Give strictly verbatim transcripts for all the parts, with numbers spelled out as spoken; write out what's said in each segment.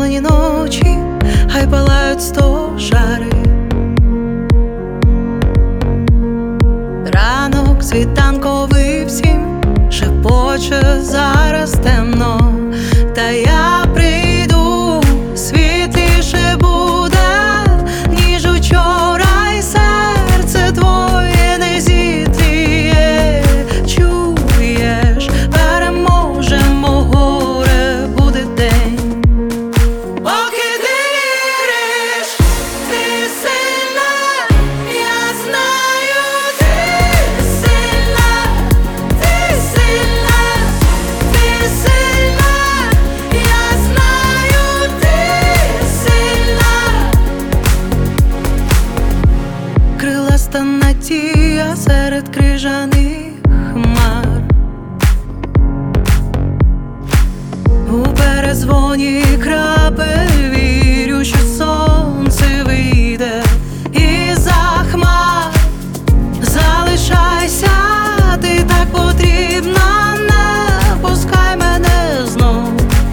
забарвлені ночі, хай палають сто жари. Ранок світанковий всім шепоче, зараз темно, та я прийду, світліше буде, ніж учора, й серце твоє не зітліє. Чуєш, переможемо, горе буде день. Поки ти віриш, ти сильна, я знаю, ти сильна, ти сильна, ти сильна, я знаю, ти сильна. Криласта надія серед крижаних хмар, у перезвоні крапель вірю, що сонце вийде із-за хмар. Залишайся, ти так потрібна, не пускай мене знов.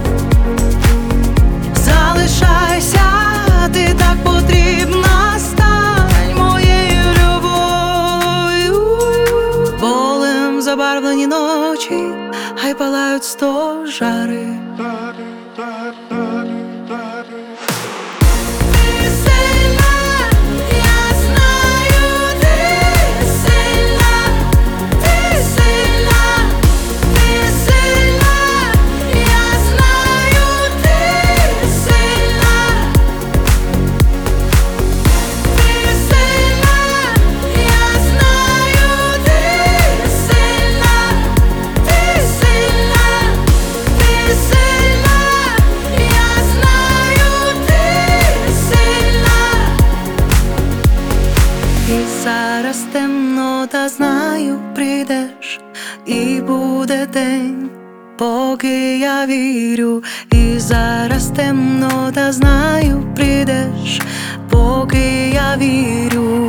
Залишайся, ти так потрібна, стань моєю любов'ю. Болем забарвлені ночі, хай палають сто жари. Ти сильна, я знаю, ти сильна, ти сильна, ти сильна, я знаю, ти сильна. Ти сильна, я знаю, ти сильна, ти сильна, ти сильна, я знаю, ти сильна. І зараз темно, та знаю, прийдеш, і буде день, поки я вірю. І зараз темно, та знаю, прийдеш, поки я вірю.